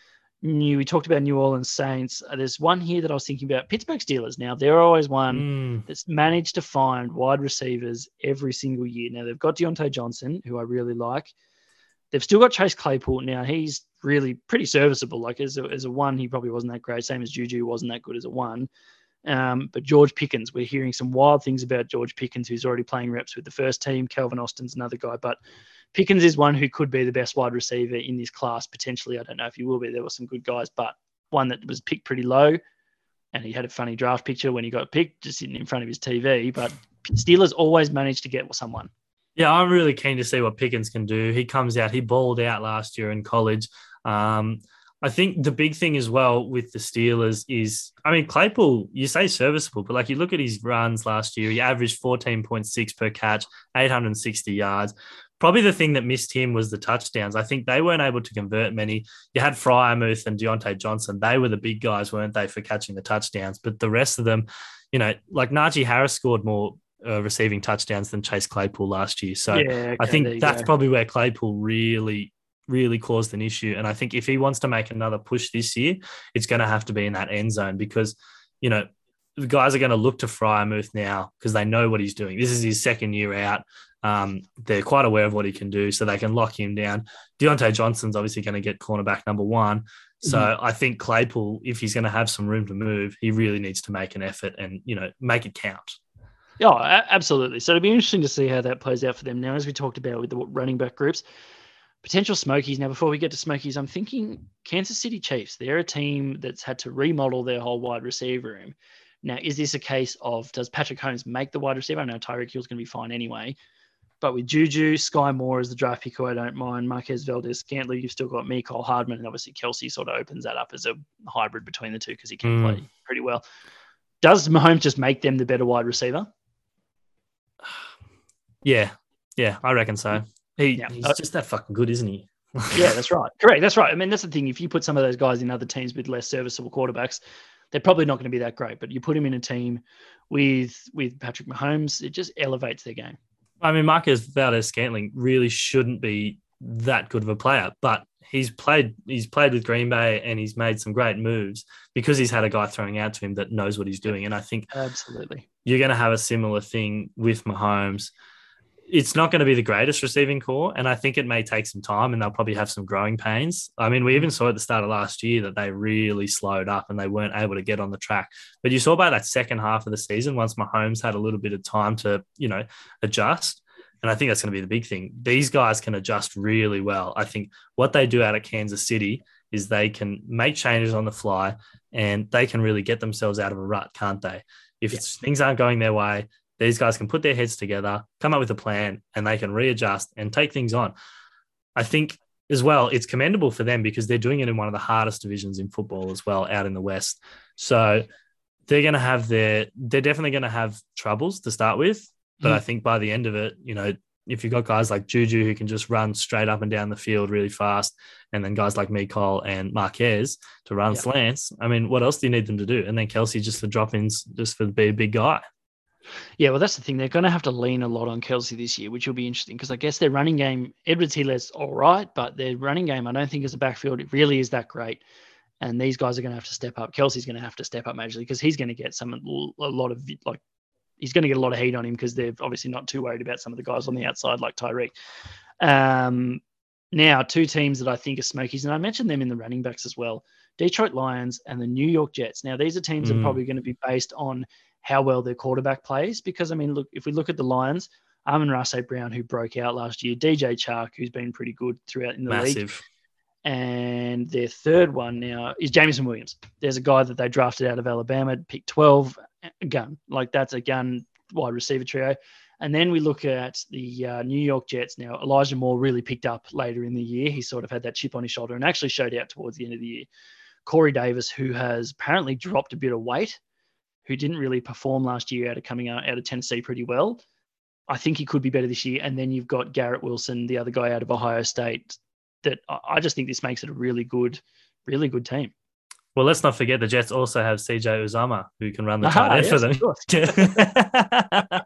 New, we talked about New Orleans Saints. Uh, there's one here that I was thinking about. Pittsburgh Steelers. Now, they're always one mm. that's managed to find wide receivers every single year. Now, they've got Deontay Johnson, who I really like. They've still got Chase Claypool. Now, he's really pretty serviceable. Like, as a, as a one, he probably wasn't that great. Same as Juju wasn't that good as a one. Um, but George Pickens, we're hearing some wild things about George Pickens, who's already playing reps with the first team. Calvin Austin's another guy. But Pickens is one who could be the best wide receiver in this class, potentially. I don't know if he will be. There were some good guys, but one that was picked pretty low. And he had a funny draft picture when he got picked, just sitting in front of his T V. But Steelers always managed to get someone. Yeah, I'm really keen to see what Pickens can do. He comes out, he balled out last year in college. Um, I think the big thing as well with the Steelers is, I mean, Claypool, you say serviceable, but like you look at his runs last year, he averaged fourteen point six per catch, eight hundred sixty yards. Probably the thing that missed him was the touchdowns. I think they weren't able to convert many. You had Freiermuth and Deontay Johnson. They were the big guys, weren't they, for catching the touchdowns? But the rest of them, you know, like Najee Harris scored more uh, receiving touchdowns than Chase Claypool last year. So yeah, okay, I think that's go. probably where Claypool really really caused an issue. And I think if he wants to make another push this year, it's going to have to be in that end zone because, you know, the guys are going to look to Freiermuth now because they know what he's doing. This is his second year out. Um, they're quite aware of what he can do, so they can lock him down. Deontay Johnson's obviously going to get cornerback number one. So mm-hmm. I think Claypool, if he's going to have some room to move, he really needs to make an effort and, you know, make it count. Yeah, absolutely. So it'll be interesting to see how that plays out for them. Now, as we talked about with the running back groups, potential Smokies. Now, before we get to Smokies, I'm thinking Kansas City Chiefs. They're a team that's had to remodel their whole wide receiver room. Now, is this a case of does Patrick Holmes make the wide receiver? I know Tyreek Hill's going to be fine anyway. But with Juju, Sky Moore as the draft pick, who I don't mind, Marquez Valdez-Scantling, you've still got Mecole Hardman, and obviously Kelsey sort of opens that up as a hybrid between the two because he can mm. play pretty well. Does Mahomes just make them the better wide receiver? Yeah. Yeah, I reckon so. He, yeah. He's just that fucking good, isn't he? Yeah, that's right. Correct. That's right. I mean, that's the thing. If you put some of those guys in other teams with less serviceable quarterbacks, they're probably not going to be that great, but you put him in a team with with Patrick Mahomes, it just elevates their game. I mean, Marcus Valdes-Scantling really shouldn't be that good of a player, but he's played he's played with Green Bay and he's made some great moves because he's had a guy throwing out to him that knows what he's doing. And I think absolutely you're going to have a similar thing with Mahomes. It's not going to be the greatest receiving core, and I think it may take some time and they'll probably have some growing pains. I mean, we even saw at the start of last year that they really slowed up and they weren't able to get on the track. But you saw by that second half of the season, once Mahomes had a little bit of time to, you know, adjust, and I think that's going to be the big thing. These guys can adjust really well. I think what they do out at Kansas City is they can make changes on the fly and they can really get themselves out of a rut, can't they? If yes. things aren't going their way, these guys can put their heads together, come up with a plan, and they can readjust and take things on. I think as well, it's commendable for them because they're doing it in one of the hardest divisions in football as well, out in the West. So they're going to have their, they're definitely going to have troubles to start with. But mm. I think by the end of it, you know, if you've got guys like Juju who can just run straight up and down the field really fast, and then guys like Mecole and Marquez to run yeah. slants, I mean, what else do you need them to do? And then Kelsey just for drop-ins, just for be a big guy. Yeah, well, that's the thing. They're going to have to lean a lot on Kelsey this year, which will be interesting because I guess their running game, Edwards-Helair's all right, but their running game, I don't think as a backfield, it really is that great. And these guys are going to have to step up. Kelsey's going to have to step up majorly because he's going to get some a lot of like he's going to get a lot of heat on him because they're obviously not too worried about some of the guys on the outside like Tyreek. Um, now, two teams that I think are smokies, and I mentioned them in the running backs as well: Detroit Lions and the New York Jets. Now, these are teams mm. that are probably going to be based on how well their quarterback plays. Because, I mean, look, if we look at the Lions, Amon-Ra Saint Brown, who broke out last year, D J Chark, who's been pretty good throughout in the Massive. league. And their third one now is Jameson Williams. There's a guy that they drafted out of Alabama, pick twelve, a gun. Like, that's a gun wide receiver trio. And then we look at the uh, New York Jets. Now, Elijah Moore really picked up later in the year. He sort of had that chip on his shoulder and actually showed out towards the end of the year. Corey Davis, who has apparently dropped a bit of weight, who didn't really perform last year out of coming out, out of Tennessee pretty well. I think he could be better this year. And then you've got Garrett Wilson, the other guy out of Ohio State, that I just think this makes it a really good, really good team. Well, let's not forget the Jets also have C J Uzomah, who can run the tight end yes, for them.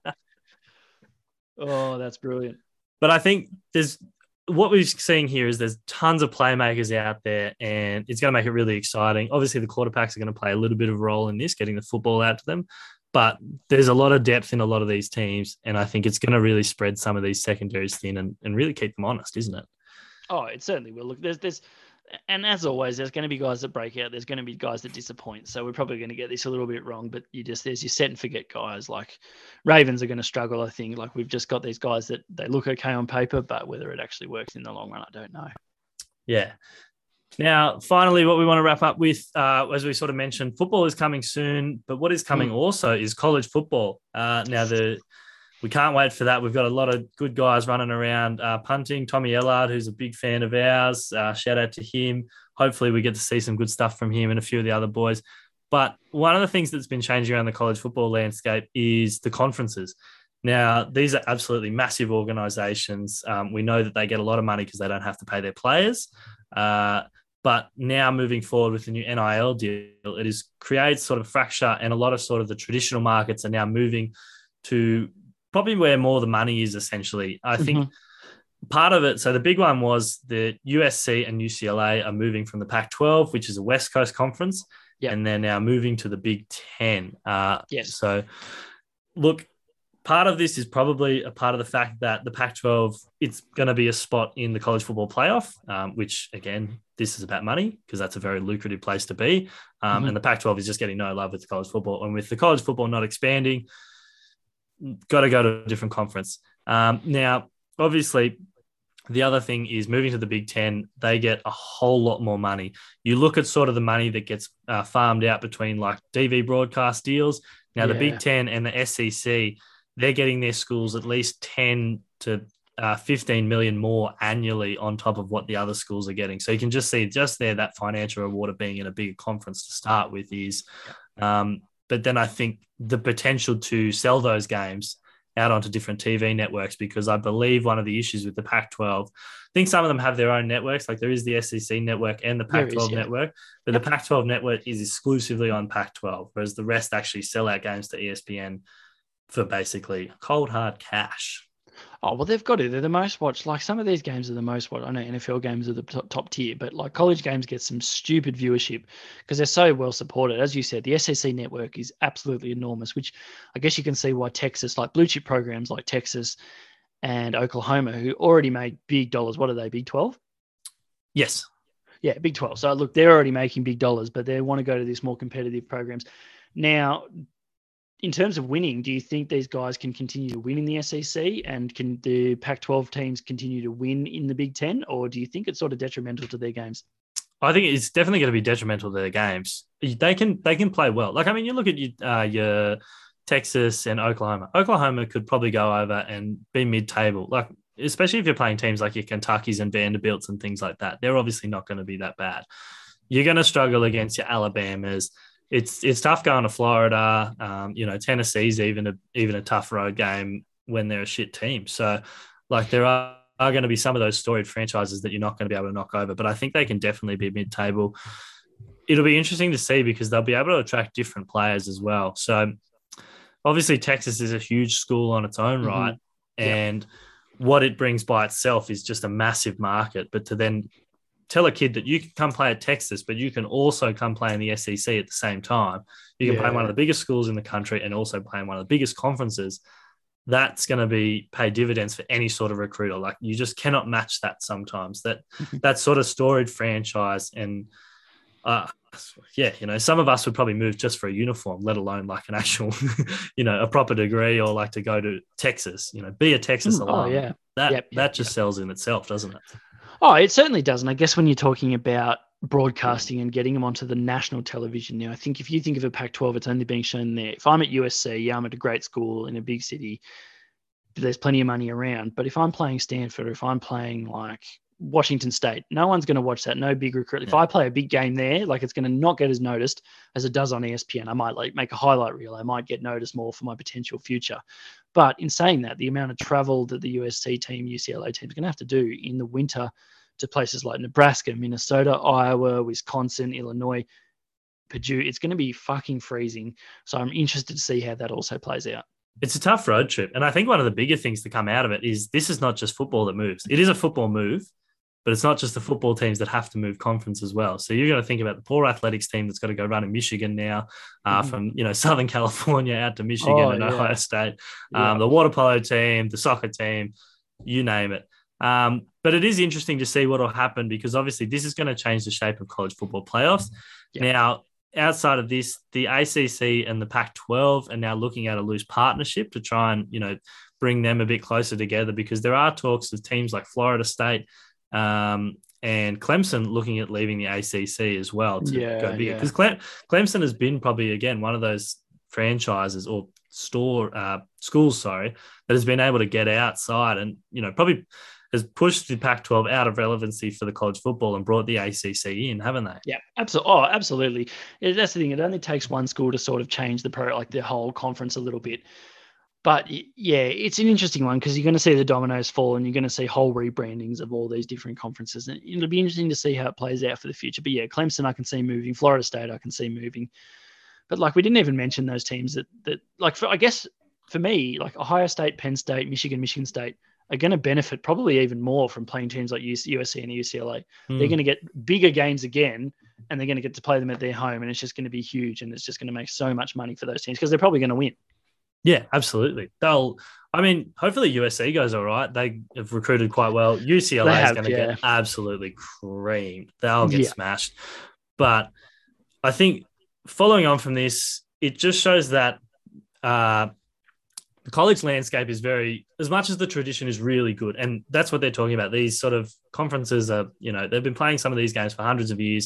Oh, that's brilliant. But I think there's what we're seeing here is there's tons of playmakers out there, and it's going to make it really exciting. Obviously, the quarterbacks are going to play a little bit of a role in this, getting the football out to them. But there's a lot of depth in a lot of these teams, and I think it's going to really spread some of these secondaries thin and, and really keep them honest, isn't it? Oh, it certainly will. Look, there's, there's, and as always, there's going to be guys that break out. There's going to be guys that disappoint. So we're probably going to get this a little bit wrong, but you just, there's your set and forget guys. Like Ravens are going to struggle, I think. Like we've just got these guys that they look okay on paper, but whether it actually works in the long run, I don't know. Yeah. Now, finally, what we want to wrap up with, uh, as we sort of mentioned, football is coming soon, but what is coming mm. also is college football. Uh, now, the we can't wait for that. We've got a lot of good guys running around uh, punting. Tommy Ellard, who's a big fan of ours, uh, shout out to him. Hopefully we get to see some good stuff from him and a few of the other boys. But one of the things that's been changing around the college football landscape is the conferences. Now, these are absolutely massive organizations. Um, we know that they get a lot of money because they don't have to pay their players. Uh, but now moving forward with the new N I L deal, it has created sort of fracture, and a lot of sort of the traditional markets are now moving to probably where more the money is, essentially. I think mm-hmm. part of it, so the big one was the U S C and U C L A are moving from the Pac twelve, which is a West Coast conference, yep. and they're now moving to the Big Ten. Uh, yes. So, look, part of this is probably a part of the fact that the Pac twelve, it's going to be a spot in the college football playoff, um, which, again, this is about money because that's a very lucrative place to be. Um, mm-hmm. And the Pac twelve is just getting no love with college football. And with the college football not expanding, got to go to a different conference. Um, now, obviously, the other thing is moving to the Big Ten, they get a whole lot more money. You look at sort of the money that gets uh, farmed out between like T V broadcast deals. Now, yeah. the Big Ten and the S E C, they're getting their schools at least ten to fifteen million more annually on top of what the other schools are getting. So you can just see just there that financial reward of being in a bigger conference to start with is, um, but then I think the potential to sell those games out onto different T V networks, because I believe one of the issues with the Pac twelve, I think some of them have their own networks, like there is the S E C network and the Pac twelve is, yeah. network, but yep. the Pac twelve network is exclusively on Pac twelve, whereas the rest actually sell out games to E S P N for basically cold hard cash. Oh, well, they've got it. They're the most watched. Like some of these games are the most watched. I know N F L games are the top, top tier, but like college games get some stupid viewership because they're so well supported. As you said, the S E C network is absolutely enormous, which I guess you can see why Texas, like blue chip programs like Texas and Oklahoma, who already made big dollars. What are they, Big twelve? Yes. Yeah, Big twelve. So look, they're already making big dollars, but they want to go to these more competitive programs. Now, in terms of winning, do you think these guys can continue to win in the S E C, and can the Pac twelve teams continue to win in the Big Ten, or do you think it's sort of detrimental to their games? I think it's definitely going to be detrimental to their games. They can they can play well. Like, I mean, you look at your, uh, your Texas and Oklahoma. Oklahoma could probably go over and be mid-table. Like, especially if you're playing teams like your Kentuckys and Vanderbilts and things like that. They're obviously not going to be that bad. You're going to struggle against your Alabamas. It's it's tough going to Florida. Um, you know, Tennessee's even a even a tough road game when they're a shit team. So, like, there are, are going to be some of those storied franchises that you're not going to be able to knock over. But I think they can definitely be mid-table. It'll be interesting to see because they'll be able to attract different players as well. So, obviously, Texas is a huge school on its own right, mm-hmm. and yeah. what it brings by itself is just a massive market. But to then tell a kid that you can come play at Texas, but you can also come play in the S E C at the same time. You can yeah. play in one of the biggest schools in the country and also play in one of the biggest conferences. That's going to be pay dividends for any sort of recruiter. Like, you just cannot match that sometimes. That that sort of storied franchise, and uh, yeah, you know, some of us would probably move just for a uniform, let alone like an actual, you know, a proper degree, or like to go to Texas. You know, be a Texas mm, alum. Oh yeah, that yep, that yep, just yep. sells in itself, doesn't it? Oh, it certainly does. And I guess when you're talking about broadcasting and getting them onto the national television now, I think if you think of a Pac twelve, it's only being shown there. If I'm at U S C, yeah, I'm at a great school in a big city, there's plenty of money around. But if I'm playing Stanford, or if I'm playing like Washington State, no one's going to watch that. No big recruit. Yeah. If I play a big game there, like, it's going to not get as noticed as it does on E S P N. I might like make a highlight reel. I might get noticed more for my potential future. But in saying that, the amount of travel that the U S C team, U C L A team is going to have to do in the winter to places like Nebraska, Minnesota, Iowa, Wisconsin, Illinois, Purdue, it's going to be fucking freezing. So I'm interested to see how that also plays out. It's a tough road trip. And I think one of the bigger things to come out of it is this is not just football that moves. It is a football move, but it's not just the football teams that have to move conference as well. So you're going to think about the poor athletics team that's got to go run in Michigan now, uh, mm-hmm. from, you know, Southern California out to Michigan oh, and yeah. Ohio State, um, yeah. the water polo team, the soccer team, you name it. Um, but it is interesting to see what will happen, because obviously this is going to change the shape of college football playoffs. Yeah. Now, outside of this, the A C C and the Pac twelve are now looking at a loose partnership to try and, you know, bring them a bit closer together, because there are talks of teams like Florida State um, and Clemson looking at leaving the A C C as well to yeah, go bigger. Yeah. Because Cle- Clemson has been probably, again, one of those franchises or store uh, schools, sorry, that has been able to get outside and, you know, probably has pushed the Pac twelve out of relevancy for the college football and brought the A C C in, haven't they? Yeah, absolutely. Oh, absolutely. Yeah, that's the thing. It only takes one school to sort of change the pro, like the whole conference a little bit. But yeah, it's an interesting one, because you're going to see the dominoes fall and you're going to see whole rebrandings of all these different conferences. And it'll be interesting to see how it plays out for the future. But yeah, Clemson, I can see moving. Florida State, I can see moving. But like, we didn't even mention those teams that, that like, for, I guess for me, like Ohio State, Penn State, Michigan, Michigan State are going to benefit probably even more from playing teams like U S C and U C L A. Mm. They're going to get bigger games again, and they're going to get to play them at their home. And it's just going to be huge. And it's just going to make so much money for those teams, because they're probably going to win. Yeah, absolutely. They'll, I mean, hopefully U S C goes all right. They have recruited quite well. U C L A have, is going to yeah. get absolutely creamed. They'll get yeah. smashed. But I think following on from this, it just shows that uh, the college landscape is very, as much as the tradition is really good, and that's what they're talking about. These sort of conferences are, you know, they've been playing some of these games for hundreds of years,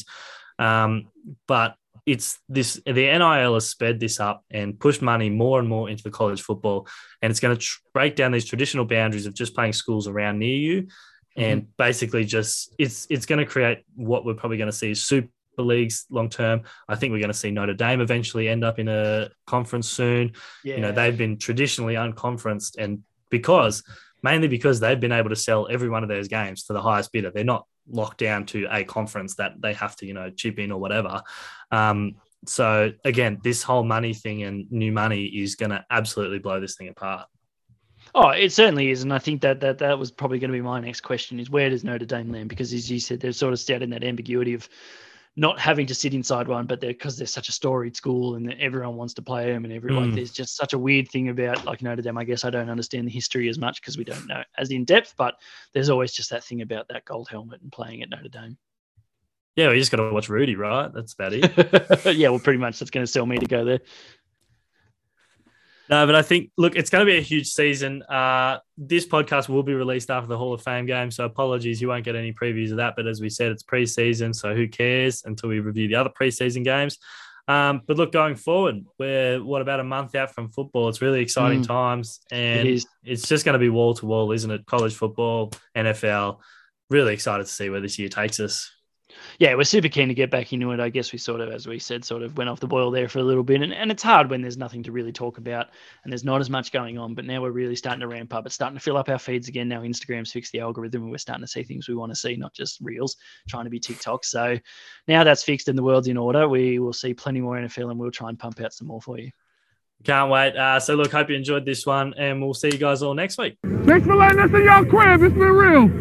um, but it's this, the N I L has sped this up and pushed money more and more into the college football, and it's going to tr- break down these traditional boundaries of just playing schools around near you, mm-hmm. and basically just it's it's going to create what we're probably going to see is super the leagues long term. I think we're going to see Notre Dame eventually end up in a conference soon. Yeah. You know, they've been traditionally unconferenced, and because mainly because they've been able to sell every one of those games to the highest bidder. They're not locked down to a conference that they have to, you know, chip in or whatever. Um, so again, this whole money thing and new money is going to absolutely blow this thing apart. Oh, it certainly is. And I think that that, that was probably going to be my next question is where does Notre Dame land? Because as you said, they're sort of still in that ambiguity of not having to sit inside one, but they're because they're such a storied school and everyone wants to play them and everyone, Mm. like, there's just such a weird thing about like Notre Dame. I guess I don't understand the history as much because we don't know as in depth, but there's always just that thing about that gold helmet and playing at Notre Dame. Yeah, we just got to watch Rudy, right? That's about it. Yeah, well, pretty much that's going to sell me to go there. No, but I think, look, it's going to be a huge season. Uh, this podcast will be released after the Hall of Fame game, so apologies, you won't get any previews of that. But as we said, it's preseason, so who cares until we review the other preseason games. Um, but look, going forward, we're, what, about a month out from football. It's really exciting Mm, times, and it is. it's just going to be wall to wall, isn't it? College football, N F L. Really excited to see where this year takes us. Yeah, we're super keen to get back into it. I guess we sort of, as we said, sort of went off the boil there for a little bit. And, and it's hard when there's nothing to really talk about and there's not as much going on. But now we're really starting to ramp up. It's starting to fill up our feeds again. Now Instagram's fixed the algorithm and we're starting to see things we want to see, not just reels, trying to be TikTok. So now that's fixed and the world's in order. We will see plenty more N F L and we'll try and pump out some more for you. Can't wait. Uh, so, look, hope you enjoyed this one, and we'll see you guys all next week. Thanks for letting us in your crib. It's been real.